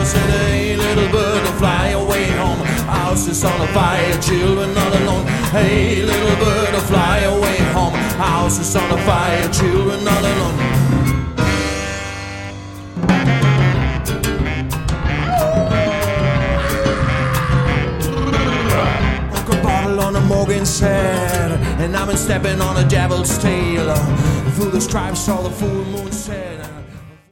said, hey, little bird, fly away home. House is on fire, children all alone. Hey, little bird, fly away home. House is on fire, children all alone. On a Morgan's head, and I've been stepping on a devil's tail. Through the stripes, all the full moon said.